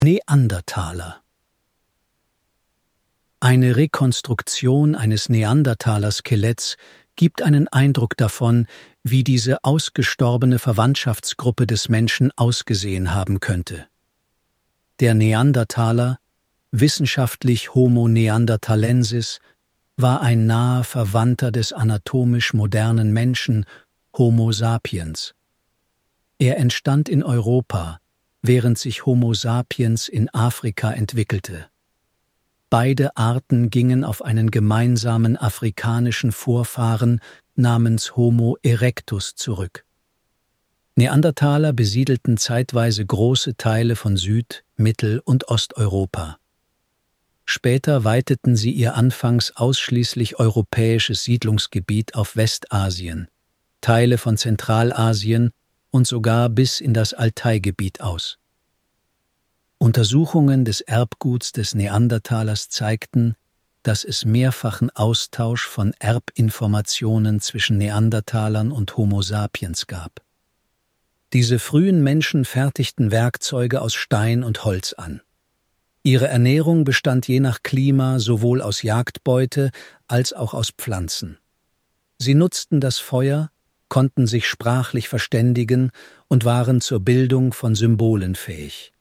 Neandertaler. Eine Rekonstruktion eines Neandertaler-Skeletts gibt einen Eindruck davon, wie diese ausgestorbene Verwandtschaftsgruppe des Menschen ausgesehen haben könnte. Der Neandertaler, wissenschaftlich Homo neanderthalensis, war ein naher Verwandter des anatomisch modernen Menschen Homo sapiens. Er entstand in Europa, während sich Homo sapiens in Afrika entwickelte. Beide Arten gingen auf einen gemeinsamen afrikanischen Vorfahren namens Homo erectus zurück. Neandertaler besiedelten zeitweise große Teile von Süd-, Mittel- und Osteuropa. Später weiteten sie ihr anfangs ausschließlich europäisches Siedlungsgebiet auf Westasien, Teile von Zentralasien und sogar bis in das Altaigebiet aus. Untersuchungen des Erbguts des Neandertalers zeigten, dass es mehrfachen Austausch von Erbinformationen zwischen Neandertalern und Homo sapiens gab. Diese frühen Menschen fertigten Werkzeuge aus Stein und Holz an. Ihre Ernährung bestand je nach Klima sowohl aus Jagdbeute als auch aus Pflanzen. Sie nutzten das Feuer, konnten sich sprachlich verständigen und waren zur Bildung von Symbolen fähig.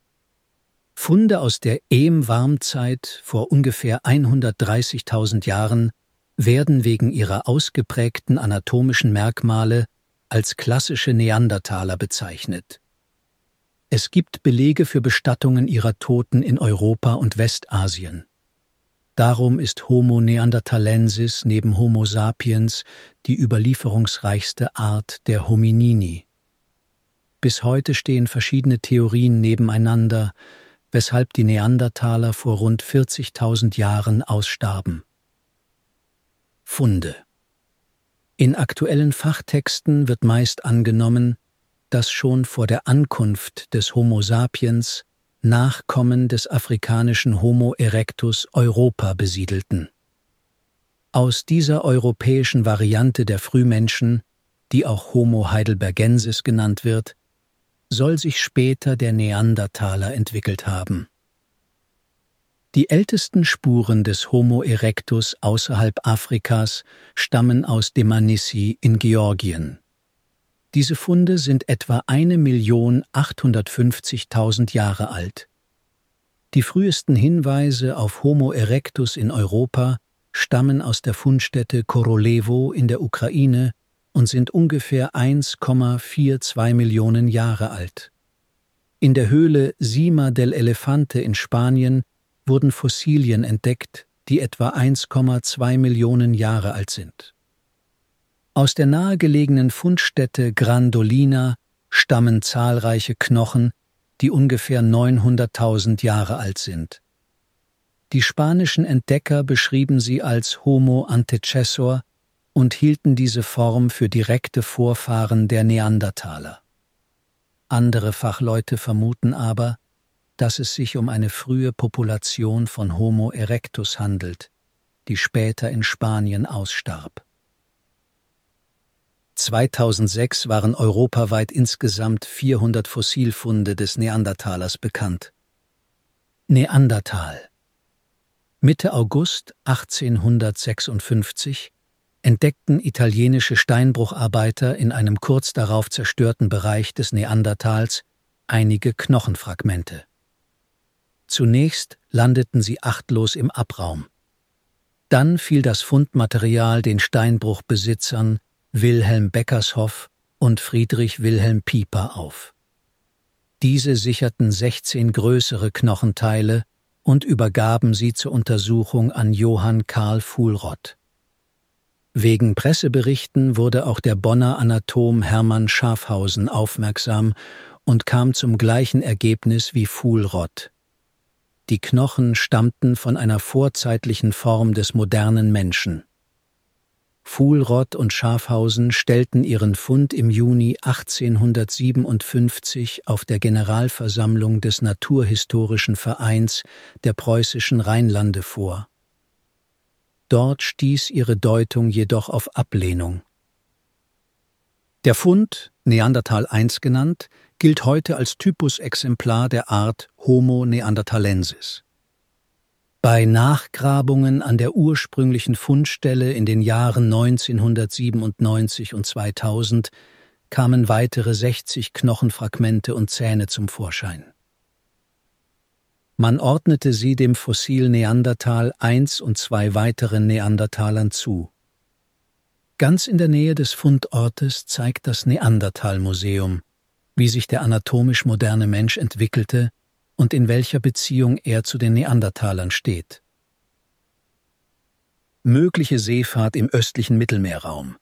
Funde aus der Em-Warmzeit vor ungefähr 130.000 Jahren werden wegen ihrer ausgeprägten anatomischen Merkmale als klassische Neandertaler bezeichnet. Es gibt Belege für Bestattungen ihrer Toten in Europa und Westasien. Darum ist Homo neanderthalensis neben Homo sapiens die überlieferungsreichste Art der Hominini. Bis heute stehen verschiedene Theorien nebeneinander, weshalb die Neandertaler vor rund 40.000 Jahren ausstarben. Funde. In aktuellen Fachtexten wird meist angenommen, dass schon vor der Ankunft des Homo sapiens Nachkommen des afrikanischen Homo erectus Europa besiedelten. Aus dieser europäischen Variante der Frühmenschen, die auch Homo heidelbergensis genannt wird, soll sich später der Neandertaler entwickelt haben. Die ältesten Spuren des Homo erectus außerhalb Afrikas stammen aus Demanissi in Georgien. Diese Funde sind etwa 1.850.000 Jahre alt. Die frühesten Hinweise auf Homo erectus in Europa stammen aus der Fundstätte Korolewo in der Ukraine und sind ungefähr 1,42 Millionen Jahre alt. In der Höhle Sima del Elefante in Spanien wurden Fossilien entdeckt, die etwa 1,2 Millionen Jahre alt sind. Aus der nahegelegenen Fundstätte Grandolina stammen zahlreiche Knochen, die ungefähr 900.000 Jahre alt sind. Die spanischen Entdecker beschrieben sie als Homo antecessor und hielten diese Form für direkte Vorfahren der Neandertaler. Andere Fachleute vermuten aber, dass es sich um eine frühe Population von Homo erectus handelt, die später in Spanien ausstarb. 2006 waren europaweit insgesamt 400 Fossilfunde des Neandertalers bekannt. Neandertal. Mitte August 1856 entdeckten italienische Steinbrucharbeiter in einem kurz darauf zerstörten Bereich des Neandertals einige Knochenfragmente. Zunächst landeten sie achtlos im Abraum. Dann fiel das Fundmaterial den Steinbruchbesitzern Wilhelm Beckershoff und Friedrich Wilhelm Pieper auf. Diese sicherten 16 größere Knochenteile und übergaben sie zur Untersuchung an Johann Carl Fuhlrott. Wegen Presseberichten wurde auch der Bonner Anatom Hermann Schafhausen aufmerksam und kam zum gleichen Ergebnis wie Fuhlrott. Die Knochen stammten von einer vorzeitlichen Form des modernen Menschen. Fuhlrott und Schafhausen stellten ihren Fund im Juni 1857 auf der Generalversammlung des Naturhistorischen Vereins der preußischen Rheinlande vor. Dort stieß ihre Deutung jedoch auf Ablehnung. Der Fund, Neandertal I genannt, gilt heute als Typusexemplar der Art Homo neanderthalensis. Bei Nachgrabungen an der ursprünglichen Fundstelle in den Jahren 1997 und 2000 kamen weitere 60 Knochenfragmente und Zähne zum Vorschein. Man ordnete sie dem Fossil Neandertal I und 2 weiteren Neandertalern zu. Ganz in der Nähe des Fundortes zeigt das Neandertal-Museum, wie sich der anatomisch moderne Mensch entwickelte und in welcher Beziehung er zu den Neandertalern steht. Mögliche Seefahrt im östlichen Mittelmeerraum.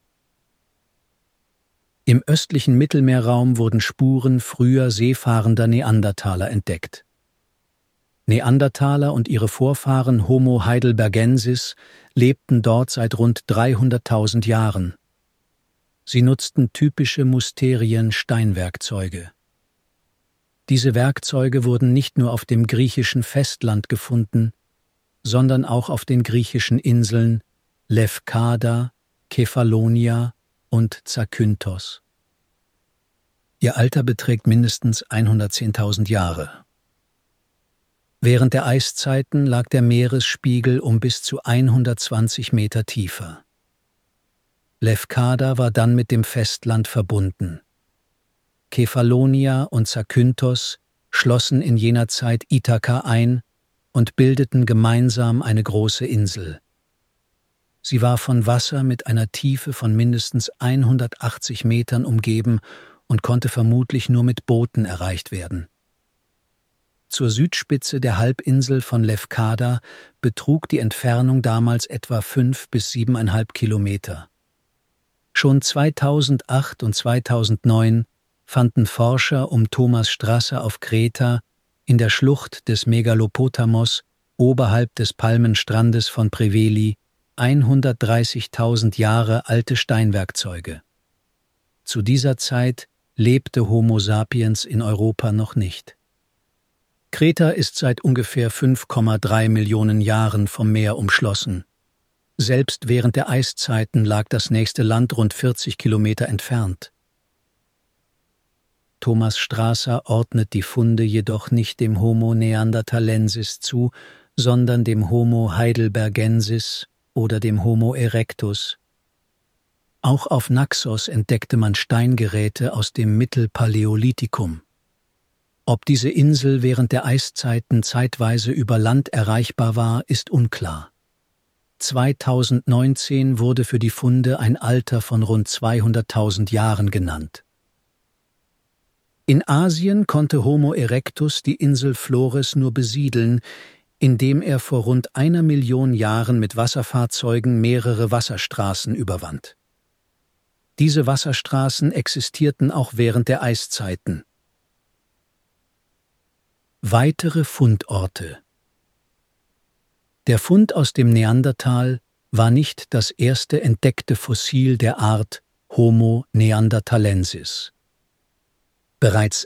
Im östlichen Mittelmeerraum wurden Spuren früher seefahrender Neandertaler entdeckt. Neandertaler und ihre Vorfahren Homo heidelbergensis lebten dort seit rund 300.000 Jahren. Sie nutzten typische Musterien-Steinwerkzeuge. Diese Werkzeuge wurden nicht nur auf dem griechischen Festland gefunden, sondern auch auf den griechischen Inseln Lefkada, Kefalonia und Zakynthos. Ihr Alter beträgt mindestens 110.000 Jahre. Während der Eiszeiten lag der Meeresspiegel um bis zu 120 Meter tiefer. Lefkada war dann mit dem Festland verbunden. Kefalonia und Zakynthos schlossen in jener Zeit Ithaka ein und bildeten gemeinsam eine große Insel. Sie war von Wasser mit einer Tiefe von mindestens 180 Metern umgeben und konnte vermutlich nur mit Booten erreicht werden. Zur Südspitze der Halbinsel von Lefkada betrug die Entfernung damals etwa 5 bis 7,5 Kilometer. Schon 2008 und 2009 fanden Forscher um Thomas Strasser auf Kreta in der Schlucht des Megalopotamos oberhalb des Palmenstrandes von Preveli 130.000 Jahre alte Steinwerkzeuge. Zu dieser Zeit lebte Homo sapiens in Europa noch nicht. Kreta ist seit ungefähr 5,3 Millionen Jahren vom Meer umschlossen. Selbst während der Eiszeiten lag das nächste Land rund 40 Kilometer entfernt. Thomas Strasser ordnet die Funde jedoch nicht dem Homo neanderthalensis zu, sondern dem Homo heidelbergensis oder dem Homo erectus. Auch auf Naxos entdeckte man Steingeräte aus dem Mittelpaläolithikum. Ob diese Insel während der Eiszeiten zeitweise über Land erreichbar war, ist unklar. 2019 wurde für die Funde ein Alter von rund 200.000 Jahren genannt. In Asien konnte Homo erectus die Insel Flores nur besiedeln, indem er vor rund 1 Million Jahren mit Wasserfahrzeugen mehrere Wasserstraßen überwand. Diese Wasserstraßen existierten auch während der Eiszeiten. Weitere Fundorte. Der Fund aus dem Neandertal war nicht das erste entdeckte Fossil der Art Homo neanderthalensis. Bereits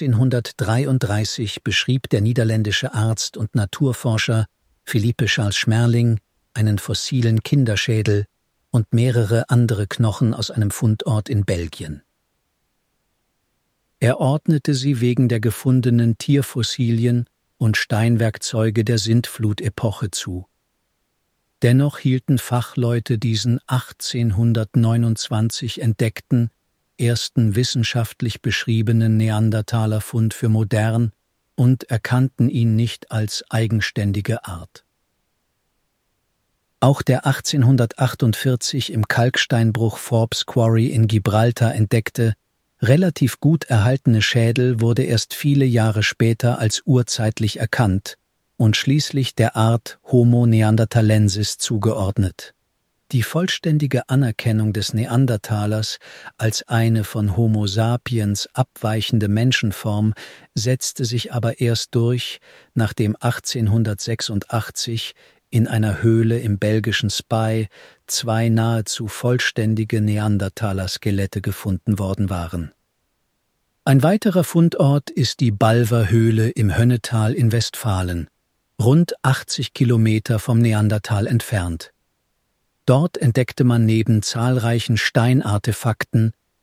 1833 beschrieb der niederländische Arzt und Naturforscher Philippe Charles Schmerling einen fossilen Kinderschädel und mehrere andere Knochen aus einem Fundort in Belgien. Er ordnete sie wegen der gefundenen Tierfossilien und Steinwerkzeuge der Sintflutepoche zu. Dennoch hielten Fachleute diesen 1829 entdeckten, ersten wissenschaftlich beschriebenen Neandertalerfund für modern und erkannten ihn nicht als eigenständige Art. Auch der 1848 im Kalksteinbruch Forbes Quarry in Gibraltar entdeckte, relativ gut erhaltene Schädel wurde erst viele Jahre später als urzeitlich erkannt und schließlich der Art Homo neanderthalensis zugeordnet. Die vollständige Anerkennung des Neandertalers als eine von Homo sapiens abweichende Menschenform setzte sich aber erst durch, nachdem 1886 in einer Höhle im belgischen Spey 2 nahezu vollständige Neandertaler-Skelette gefunden worden waren. Ein weiterer Fundort ist die Balver-Höhle im Hönnetal in Westfalen, rund 80 Kilometer vom Neandertal entfernt. Dort entdeckte man neben zahlreichen Steinartefakten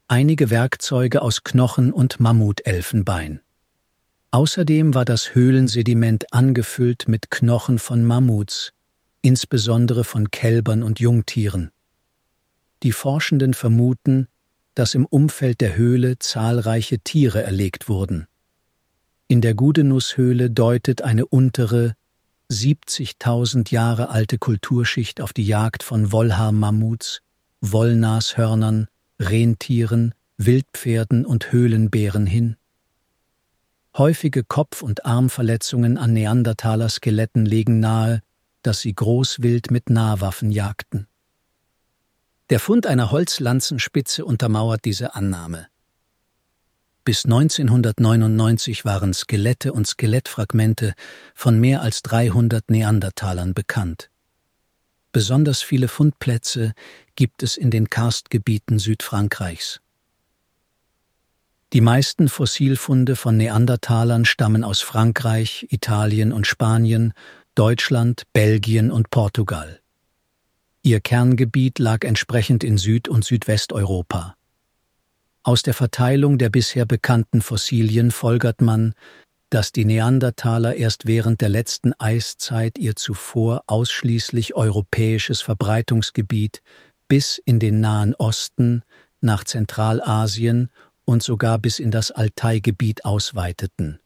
einige Werkzeuge aus Knochen und Mammutelfenbein. Außerdem war das Höhlensediment angefüllt mit Knochen von Mammuts, insbesondere von Kälbern und Jungtieren. Die Forschenden vermuten, dass im Umfeld der Höhle zahlreiche Tiere erlegt wurden. In der Gudenus-Höhle deutet eine untere, 70.000 Jahre alte Kulturschicht auf die Jagd von Wollhaar-Mammuts, Wollnashörnern, Rentieren, Wildpferden und Höhlenbären hin. Häufige Kopf- und Armverletzungen an Neandertaler-Skeletten legen nahe, dass sie Großwild mit Nahwaffen jagten. Der Fund einer Holzlanzenspitze untermauert diese Annahme. Bis 1999 waren Skelette und Skelettfragmente von mehr als 300 Neandertalern bekannt. Besonders viele Fundplätze gibt es in den Karstgebieten Südfrankreichs. Die meisten Fossilfunde von Neandertalern stammen aus Frankreich, Italien und Spanien, Deutschland, Belgien und Portugal. Ihr Kerngebiet lag entsprechend in Süd- und Südwesteuropa. Aus der Verteilung der bisher bekannten Fossilien folgert man, dass die Neandertaler erst während der letzten Eiszeit ihr zuvor ausschließlich europäisches Verbreitungsgebiet bis in den Nahen Osten, nach Zentralasien und sogar bis in das Altaigebiet ausweiteten.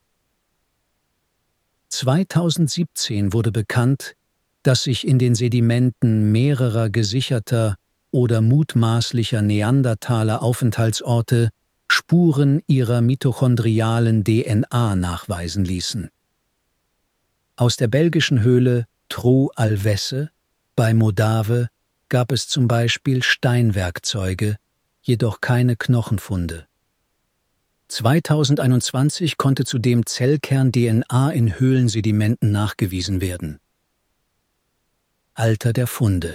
2017 wurde bekannt, dass sich in den Sedimenten mehrerer gesicherter oder mutmaßlicher Neandertaler-Aufenthaltsorte Spuren ihrer mitochondrialen DNA nachweisen ließen. Aus der belgischen Höhle Trou Alvesse bei Modave gab es zum Beispiel Steinwerkzeuge, jedoch keine Knochenfunde. 2021 konnte zudem Zellkern-DNA in Höhlensedimenten nachgewiesen werden. Alter der Funde.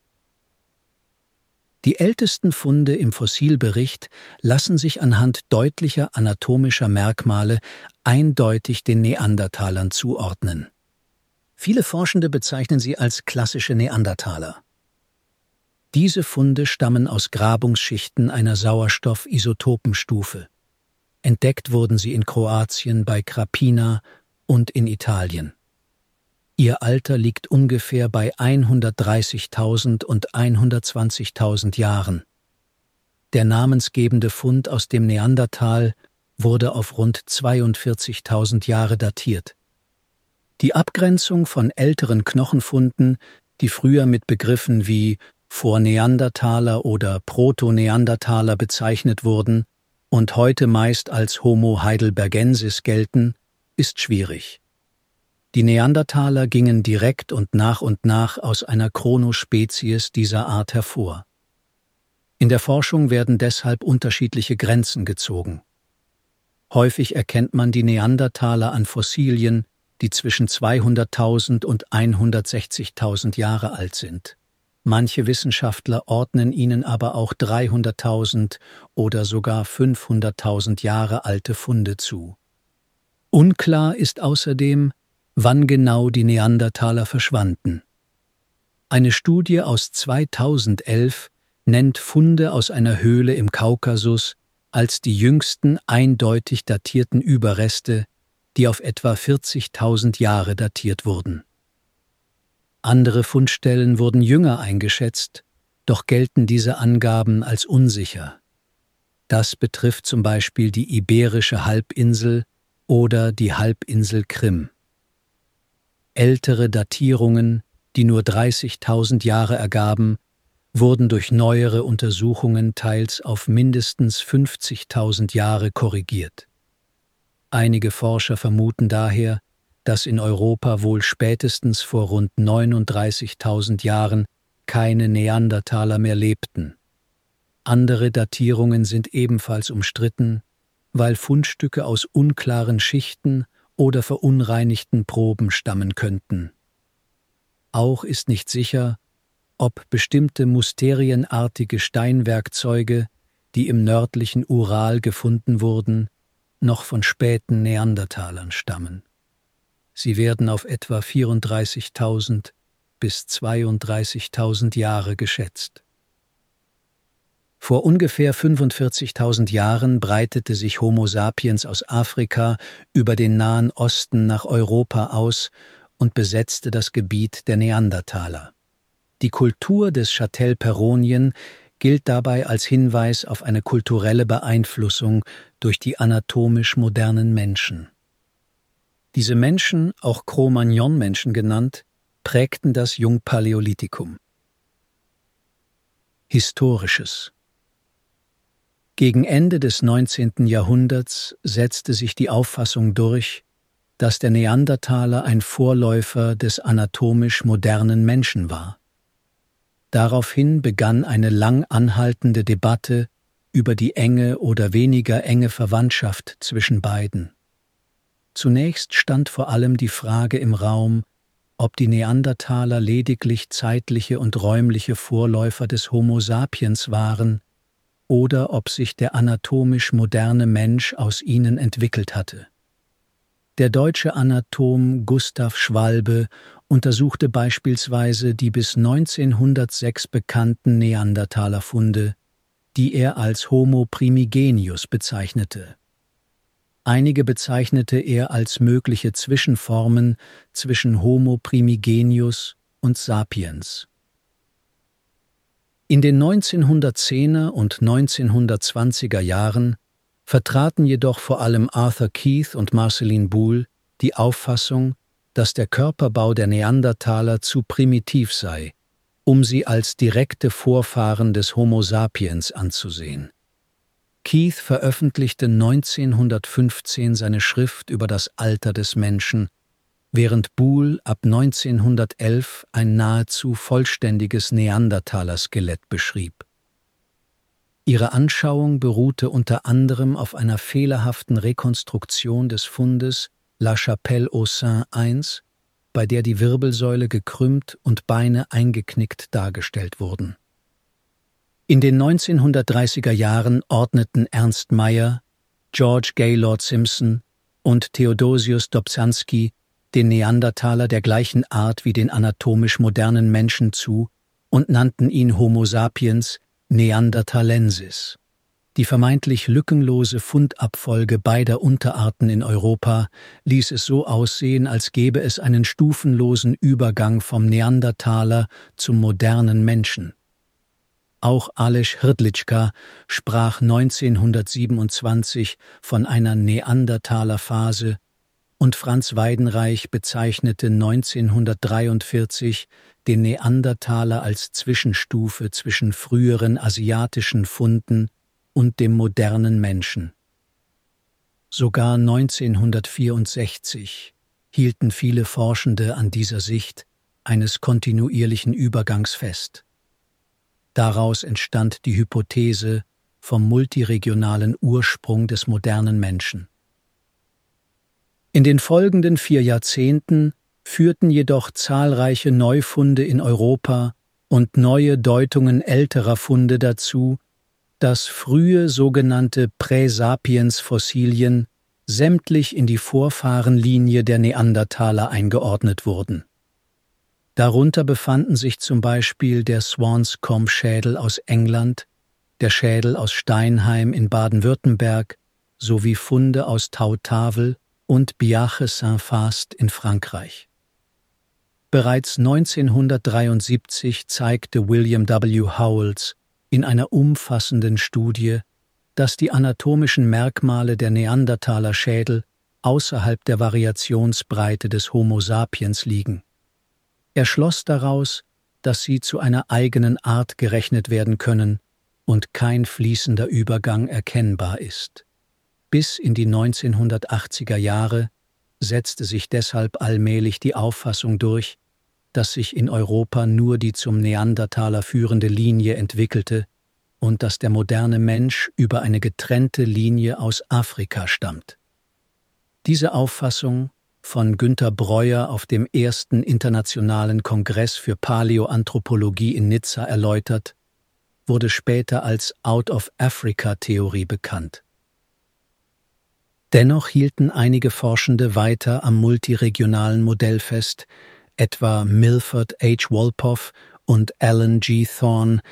Die ältesten Funde im Fossilbericht lassen sich anhand deutlicher anatomischer Merkmale eindeutig den Neandertalern zuordnen. Viele Forschende bezeichnen sie als klassische Neandertaler. Diese Funde stammen aus Grabungsschichten einer Sauerstoffisotopenstufe. Entdeckt wurden sie in Kroatien bei Krapina und in Italien. Ihr Alter liegt ungefähr bei 130.000 und 120.000 Jahren. Der namensgebende Fund aus dem Neandertal wurde auf rund 42.000 Jahre datiert. Die Abgrenzung von älteren Knochenfunden, die früher mit Begriffen wie Vorneandertaler oder Proto-Neandertaler bezeichnet wurden und heute meist als Homo heidelbergensis gelten, ist schwierig. Die Neandertaler gingen direkt und nach aus einer Chronospezies dieser Art hervor. In der Forschung werden deshalb unterschiedliche Grenzen gezogen. Häufig erkennt man die Neandertaler an Fossilien, die zwischen 200.000 und 160.000 Jahre alt sind. Manche Wissenschaftler ordnen ihnen aber auch 300.000 oder sogar 500.000 Jahre alte Funde zu. Unklar ist außerdem, wann genau die Neandertaler verschwanden. Eine Studie aus 2011 nennt Funde aus einer Höhle im Kaukasus als die jüngsten eindeutig datierten Überreste, die auf etwa 40.000 Jahre datiert wurden. Andere Fundstellen wurden jünger eingeschätzt, doch gelten diese Angaben als unsicher. Das betrifft zum Beispiel die Iberische Halbinsel oder die Halbinsel Krim. Ältere Datierungen, die nur 30.000 Jahre ergaben, wurden durch neuere Untersuchungen teils auf mindestens 50.000 Jahre korrigiert. Einige Forscher vermuten daher, dass in Europa wohl spätestens vor rund 39.000 Jahren keine Neandertaler mehr lebten. Andere Datierungen sind ebenfalls umstritten, weil Fundstücke aus unklaren Schichten oder verunreinigten Proben stammen könnten. Auch ist nicht sicher, ob bestimmte musterienartige Steinwerkzeuge, die im nördlichen Ural gefunden wurden, noch von späten Neandertalern stammen. Sie werden auf etwa 34.000 bis 32.000 Jahre geschätzt. Vor ungefähr 45.000 Jahren breitete sich Homo sapiens aus Afrika über den Nahen Osten nach Europa aus und besetzte das Gebiet der Neandertaler. Die Kultur des Châtel-Perronien gilt dabei als Hinweis auf eine kulturelle Beeinflussung durch die anatomisch modernen Menschen. Diese Menschen, auch Cro-Magnon-Menschen genannt, prägten das Jungpaläolithikum. Historisches. Gegen Ende des 19. Jahrhunderts setzte sich die Auffassung durch, dass der Neandertaler ein Vorläufer des anatomisch modernen Menschen war. Daraufhin begann eine lang anhaltende Debatte über die enge oder weniger enge Verwandtschaft zwischen beiden. Zunächst stand vor allem die Frage im Raum, ob die Neandertaler lediglich zeitliche und räumliche Vorläufer des Homo sapiens waren oder ob sich der anatomisch moderne Mensch aus ihnen entwickelt hatte. Der deutsche Anatom Gustav Schwalbe untersuchte beispielsweise die bis 1906 bekannten Neandertalerfunde, die er als Homo primigenius bezeichnete. Einige bezeichnete er als mögliche Zwischenformen zwischen Homo primigenius und Sapiens. In den 1910er und 1920er Jahren vertraten jedoch vor allem Arthur Keith und Marceline Boole die Auffassung, dass der Körperbau der Neandertaler zu primitiv sei, um sie als direkte Vorfahren des Homo sapiens anzusehen. Keith veröffentlichte 1915 seine Schrift über das Alter des Menschen, während Boole ab 1911 ein nahezu vollständiges Neandertaler-Skelett beschrieb. Ihre Anschauung beruhte unter anderem auf einer fehlerhaften Rekonstruktion des Fundes La Chapelle-aux-Saints I, bei der die Wirbelsäule gekrümmt und Beine eingeknickt dargestellt wurden. In den 1930er Jahren ordneten Ernst Mayr, George Gaylord Simpson und Theodosius Dobzhansky den Neandertaler der gleichen Art wie den anatomisch modernen Menschen zu und nannten ihn Homo sapiens neanderthalensis. Die vermeintlich lückenlose Fundabfolge beider Unterarten in Europa ließ es so aussehen, als gäbe es einen stufenlosen Übergang vom Neandertaler zum modernen Menschen. Auch Aleš Hrdlička sprach 1927 von einer Neandertaler-Phase und Franz Weidenreich bezeichnete 1943 den Neandertaler als Zwischenstufe zwischen früheren asiatischen Funden und dem modernen Menschen. Sogar 1964 hielten viele Forschende an dieser Sicht eines kontinuierlichen Übergangs fest. Daraus entstand die Hypothese vom multiregionalen Ursprung des modernen Menschen. In den folgenden 4 Jahrzehnten führten jedoch zahlreiche Neufunde in Europa und neue Deutungen älterer Funde dazu, dass frühe sogenannte Präsapiens-Fossilien sämtlich in die Vorfahrenlinie der Neandertaler eingeordnet wurden. Darunter befanden sich zum Beispiel der Swanscombe-Schädel aus England, der Schädel aus Steinheim in Baden-Württemberg sowie Funde aus Tautavel und Biache-Saint-Fast in Frankreich. Bereits 1973 zeigte William W. Howells in einer umfassenden Studie, dass die anatomischen Merkmale der Neandertaler-Schädel außerhalb der Variationsbreite des Homo sapiens liegen. Er schloss daraus, dass sie zu einer eigenen Art gerechnet werden können und kein fließender Übergang erkennbar ist. Bis in die 1980er Jahre setzte sich deshalb allmählich die Auffassung durch, dass sich in Europa nur die zum Neandertaler führende Linie entwickelte und dass der moderne Mensch über eine getrennte Linie aus Afrika stammt. Diese Auffassung, von Günter Breuer auf dem ersten Internationalen Kongress für Paläoanthropologie in Nizza erläutert, wurde später als Out-of-Africa-Theorie bekannt. Dennoch hielten einige Forschende weiter am multiregionalen Modell fest, etwa Milford H. Wolpoff und Alan G. Thorne,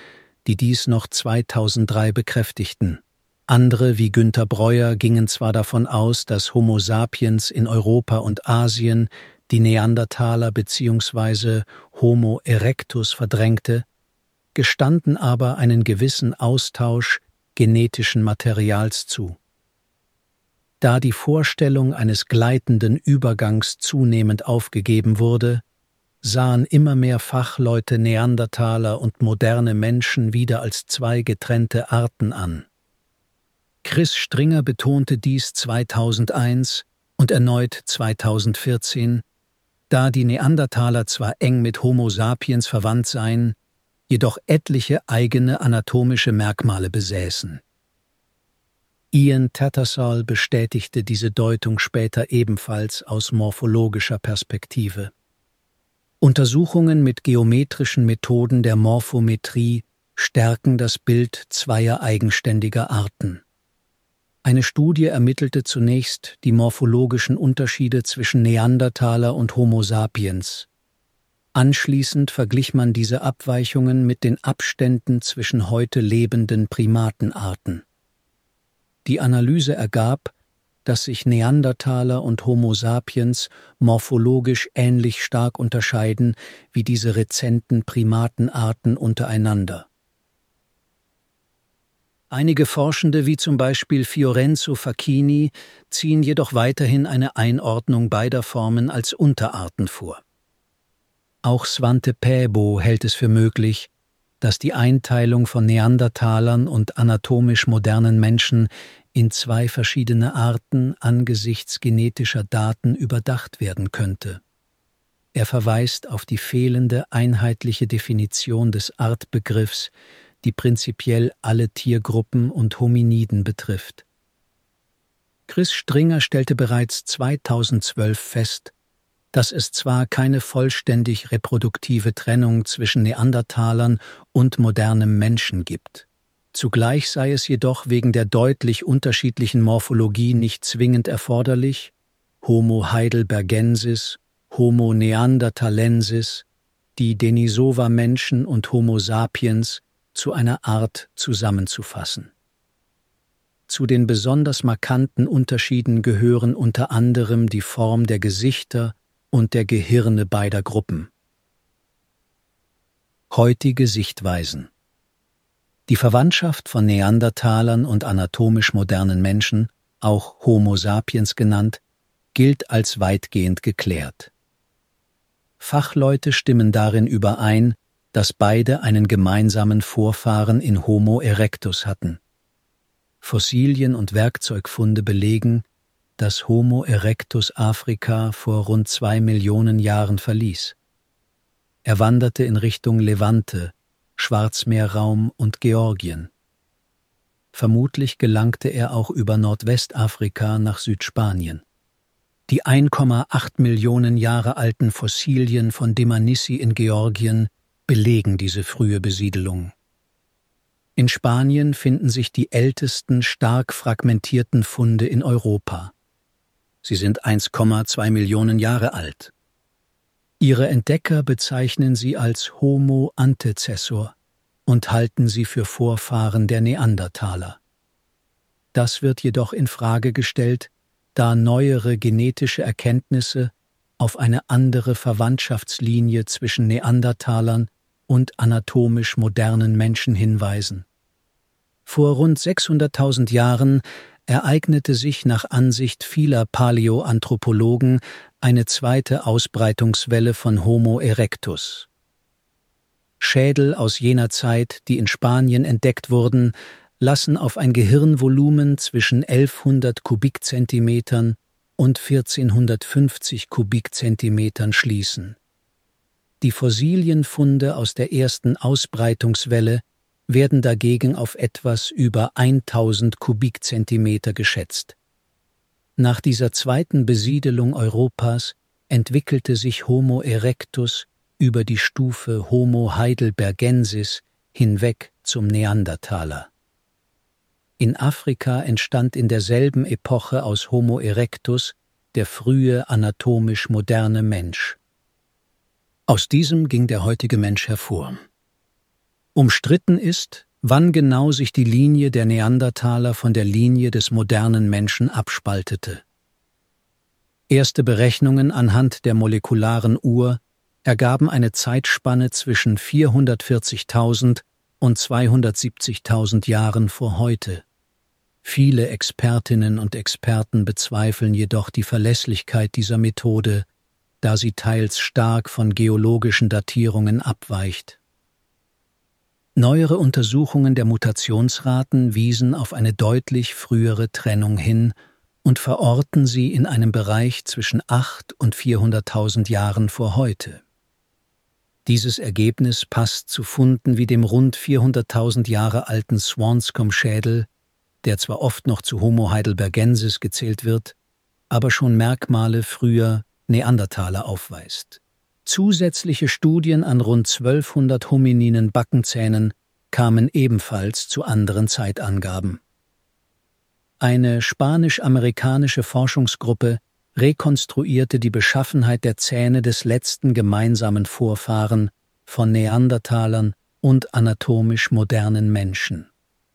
die dies noch 2003 bekräftigten. Andere wie Günter Breuer gingen zwar davon aus, dass Homo sapiens in Europa und Asien die Neandertaler bzw. Homo erectus verdrängte, gestanden aber einen gewissen Austausch genetischen Materials zu. Da die Vorstellung eines gleitenden Übergangs zunehmend aufgegeben wurde, sahen immer mehr Fachleute Neandertaler und moderne Menschen wieder als zwei getrennte Arten an. Chris Stringer betonte dies 2001 und erneut 2014, da die Neandertaler zwar eng mit Homo sapiens verwandt seien, jedoch etliche eigene anatomische Merkmale besäßen. Ian Tattersall bestätigte diese Deutung später ebenfalls aus morphologischer Perspektive. Untersuchungen mit geometrischen Methoden der Morphometrie stärken das Bild zweier eigenständiger Arten. Eine Studie ermittelte zunächst die morphologischen Unterschiede zwischen Neandertaler und Homo sapiens. Anschließend verglich man diese Abweichungen mit den Abständen zwischen heute lebenden Primatenarten. Die Analyse ergab, dass sich Neandertaler und Homo sapiens morphologisch ähnlich stark unterscheiden wie diese rezenten Primatenarten untereinander. Einige Forschende, wie zum Beispiel Fiorenzo Facchini, ziehen jedoch weiterhin eine Einordnung beider Formen als Unterarten vor. Auch Svante Pääbo hält es für möglich, dass die Einteilung von Neandertalern und anatomisch modernen Menschen in zwei verschiedene Arten angesichts genetischer Daten überdacht werden könnte. Er verweist auf die fehlende einheitliche Definition des Artbegriffs, die prinzipiell alle Tiergruppen und Hominiden betrifft. Chris Stringer stellte bereits 2012 fest, dass es zwar keine vollständig reproduktive Trennung zwischen Neandertalern und modernem Menschen gibt. Zugleich sei es jedoch wegen der deutlich unterschiedlichen Morphologie nicht zwingend erforderlich, Homo heidelbergensis, Homo neanderthalensis, die Denisova-Menschen und Homo sapiens zu einer Art zusammenzufassen. Zu den besonders markanten Unterschieden gehören unter anderem die Form der Gesichter und der Gehirne beider Gruppen. Heutige Sichtweisen. Die Verwandtschaft von Neandertalern und anatomisch modernen Menschen, auch Homo sapiens genannt, gilt als weitgehend geklärt. Fachleute stimmen darin überein, dass beide einen gemeinsamen Vorfahren in Homo erectus hatten. Fossilien und Werkzeugfunde belegen, dass Homo erectus Afrika vor rund 2 Millionen Jahren verließ. Er wanderte in Richtung Levante, Schwarzmeerraum und Georgien. Vermutlich gelangte er auch über Nordwestafrika nach Südspanien. Die 1,8 Millionen Jahre alten Fossilien von Dmanisi in Georgien belegen diese frühe Besiedelung. In Spanien finden sich die ältesten stark fragmentierten Funde in Europa. Sie sind 1,2 Millionen Jahre alt. Ihre Entdecker bezeichnen sie als Homo antecessor und halten sie für Vorfahren der Neandertaler. Das wird jedoch in Frage gestellt, da neuere genetische Erkenntnisse auf eine andere Verwandtschaftslinie zwischen Neandertalern und anatomisch modernen Menschen hinweisen. Vor rund 600.000 Jahren ereignete sich nach Ansicht vieler Paläoanthropologen eine zweite Ausbreitungswelle von Homo erectus. Schädel aus jener Zeit, die in Spanien entdeckt wurden, lassen auf ein Gehirnvolumen zwischen 1100 Kubikzentimetern und 1450 Kubikzentimetern schließen. Die Fossilienfunde aus der ersten Ausbreitungswelle werden dagegen auf etwas über 1000 Kubikzentimeter geschätzt. Nach dieser zweiten Besiedelung Europas entwickelte sich Homo erectus über die Stufe Homo heidelbergensis hinweg zum Neandertaler. In Afrika entstand in derselben Epoche aus Homo erectus der frühe anatomisch moderne Mensch. Aus diesem ging der heutige Mensch hervor. Umstritten ist, wann genau sich die Linie der Neandertaler von der Linie des modernen Menschen abspaltete. Erste Berechnungen anhand der molekularen Uhr ergaben eine Zeitspanne zwischen 440.000 und 270.000 Jahren vor heute. Viele Expertinnen und Experten bezweifeln jedoch die Verlässlichkeit dieser Methode, da sie teils stark von geologischen Datierungen abweicht. Neuere Untersuchungen der Mutationsraten wiesen auf eine deutlich frühere Trennung hin und verorten sie in einem Bereich zwischen 800.000 und 400.000 Jahren vor heute. Dieses Ergebnis passt zu Funden wie dem rund 400.000 Jahre alten Swanscombe-Schädel, der zwar oft noch zu Homo heidelbergensis gezählt wird, aber schon Merkmale früher Neandertaler aufweist. Zusätzliche Studien an rund 1200 homininen Backenzähnen kamen ebenfalls zu anderen Zeitangaben. Eine spanisch-amerikanische Forschungsgruppe rekonstruierte die Beschaffenheit der Zähne des letzten gemeinsamen Vorfahren von Neandertalern und anatomisch modernen Menschen.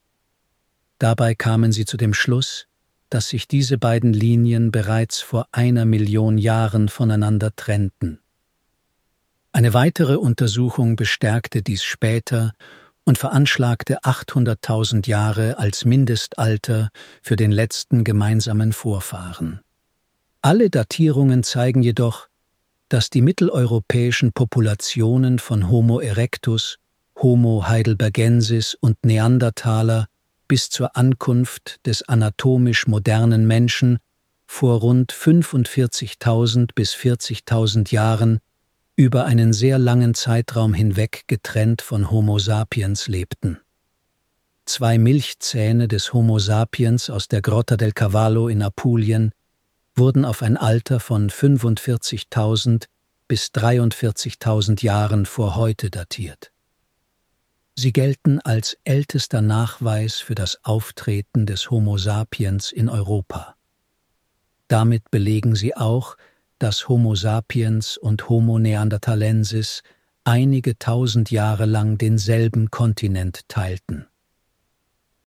Dabei kamen sie zu dem Schluss, dass sich diese beiden Linien bereits vor 1 Million Jahren voneinander trennten. Eine weitere Untersuchung bestärkte dies später und veranschlagte 800.000 Jahre als Mindestalter für den letzten gemeinsamen Vorfahren. Alle Datierungen zeigen jedoch, dass die mitteleuropäischen Populationen von Homo erectus, Homo heidelbergensis und Neandertaler bis zur Ankunft des anatomisch modernen Menschen vor rund 45.000 bis 40.000 Jahren über einen sehr langen Zeitraum hinweg getrennt von Homo sapiens lebten. 2 Milchzähne des Homo sapiens aus der Grotta del Cavallo in Apulien wurden auf ein Alter von 45.000 bis 43.000 Jahren vor heute datiert. Sie gelten als ältester Nachweis für das Auftreten des Homo sapiens in Europa. Damit belegen sie auch, dass Homo sapiens und Homo neanderthalensis einige tausend Jahre lang denselben Kontinent teilten.